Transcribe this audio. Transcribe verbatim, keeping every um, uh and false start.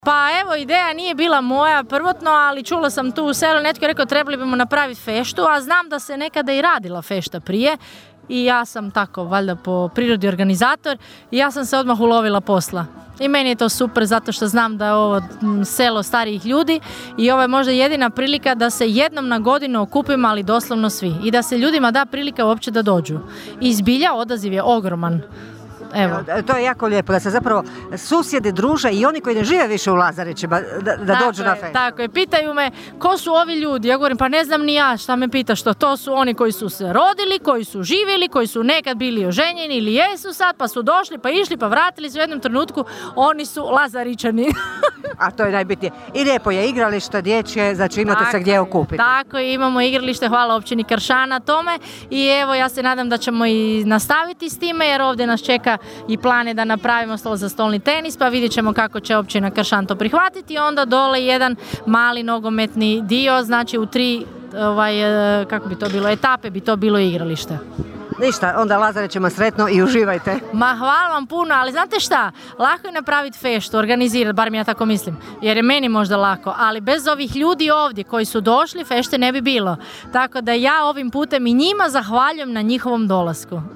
Pa evo, ideja nije bila moja prvotno, ali čula sam tu u selu, netko je rekao trebali bimo napraviti feštu, a znam da se nekada i radila fešta prije i ja sam tako, valjda po prirodi organizator i ja sam se odmah ulovila posla. I meni je to super zato što znam da je ovo selo starijih ljudi i ovo je možda jedina prilika da se jednom na godinu okupimo, ali doslovno svi. I da se ljudima da prilika uopće da dođu. I zbilja odaziv je ogroman. Evo. To je jako lijepo da se zapravo susjedi druže i oni koji ne žive više u Lazarećima da, da dođu je, na festu. Tako je, pitaju me ko su ovi ljudi, ja govorim pa ne znam ni ja, šta me pita, što to su oni koji su se rodili, koji su živjeli, koji su nekad bili oženjeni ili jesu sad, pa su došli, pa išli, pa vratili se u jednom trenutku, oni su Lazaričani. A to je najbitnije. I lijepo je igralište dječje, znači imate tako se gdje okupiti. Tako je, imamo igralište, hvala općini Kršan na tome i evo ja se nadam da ćemo i nastaviti s time jer ovdje nas čeka i plan je da napravimo stol za stolni tenis, pa vidjet ćemo kako će općina Kršan to prihvatiti i onda dole jedan mali nogometni dio, znači u tri ovaj, kako bi to bilo, etape bi to bilo igralište. Ništa, onda Lazarećima sretno i uživajte. Ma hvala vam puno, ali znate šta, lako je napraviti feštu, organizirati, bar mi ja tako mislim, jer je meni možda lako, ali bez ovih ljudi ovdje koji su došli, fešte ne bi bilo. Tako da ja ovim putem i njima zahvaljujem na njihovom dolasku.